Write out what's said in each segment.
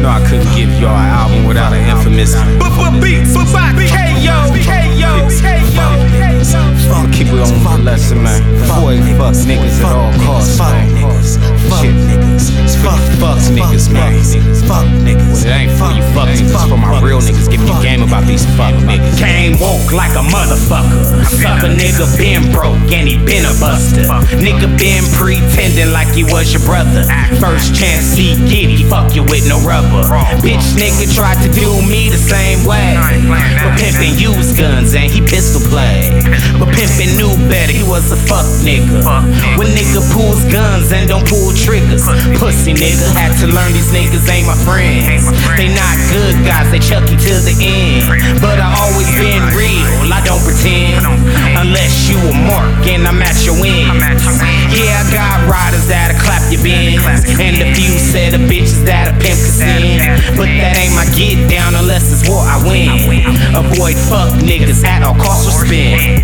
know I couldn't give y'all an album without an infamous beats by KO. Keep it on the lesson, man. Boy, fuck niggas at all costs, man. Fuck niggas, man. Fuck niggas. Well, it ain't for you fuck niggas, it's for my real niggas giving you game about these fuck niggas. Came woke like a motherfucker. Suck a nigga been broke and he been a buster. Nigga been pretending like he was your brother. First chance he get, he fuck you with no rubber. Bitch nigga tried to do me the same way. But pimpin' used guns and he pistol play. But pimpin' knew better, he was a fuck nigga. When nigga pulls guns and don't pull triggers. Pussy nigga had to learn these niggas ain't my friends. They not good guys, they chuck you to the end. But I always been real, I don't pretend. Unless you a mark and I'm at your end. Yeah, I got riders that'll clap your bins. And a few set of bitches that'll pimp sin. But that ain't my get down unless it's war I win. Avoid fuck niggas at all costs will spin.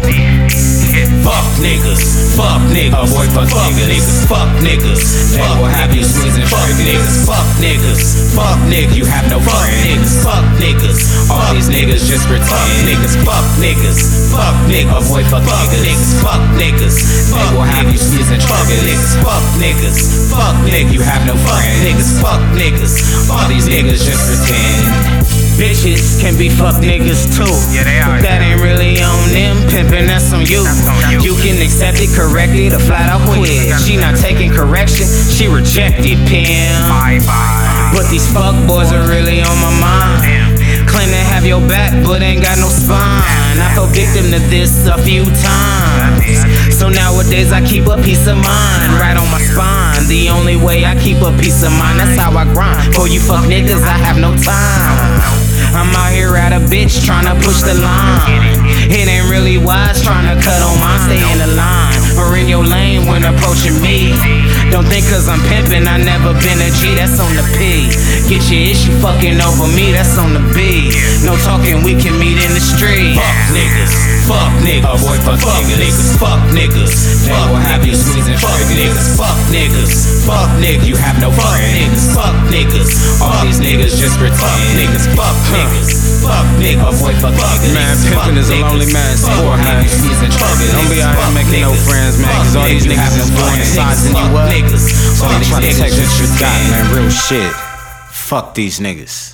Fuck niggas, fuck niggas, Avoid fuck niggas, fuck niggas, They will have you squeezing fuck trigger niggas, fuck niggas, fuck niggas, You have no fuck friends. niggas, fuck niggas, All these niggas just fuck pretend. niggas, fuck niggas, fuck niggas, Avoid fuck niggas. fuck niggas, They will have you squeezing fuck triggers. niggas, fuck niggas, fuck niggas, You have no fuck friends. niggas, fuck niggas, All these niggas just pretend. Bitches can be fuck niggas too. Yeah, they are. But that ain't really on them, pimpin', that's on you. on you. You can accept it, correct it, or flat out quit. She not taking correction, she rejected pimp. Bye. But these fuck boys are really on my mind. Claim to have your back, but ain't got no spine. I fell victim to this a few times. So nowadays I keep a peace of mind right on my spine. The only way I keep a peace of mind, that's how I grind. For you fuck niggas, I have no time. I'm out here at a bitch tryna push the line. It ain't really wise tryna cut on mine, stay in the line. Or in your lane when approaching me. Don't think cause I'm pimpin', I never been a G, that's on the P. Get your issue fucking over me, that's on the B. No talking, we can meet in the street. Fuck niggas, fuck niggas, Avoid fuck niggas. fuck niggas, They will have you squeezing fuck triggers. niggas, fuck niggas, fuck niggas. You have no fuck friends. niggas, fuck niggas. All these niggas just Fuck pretend. niggas, fuck niggas, fuck niggas. Avoid fuck niggas. Man, Pimpin' is a lonely man's sport, man. Don't be out here making no friends, man, cause all these niggas is doing is sizing you up. So they try to take what you got, man. Real shit. Fuck these niggas.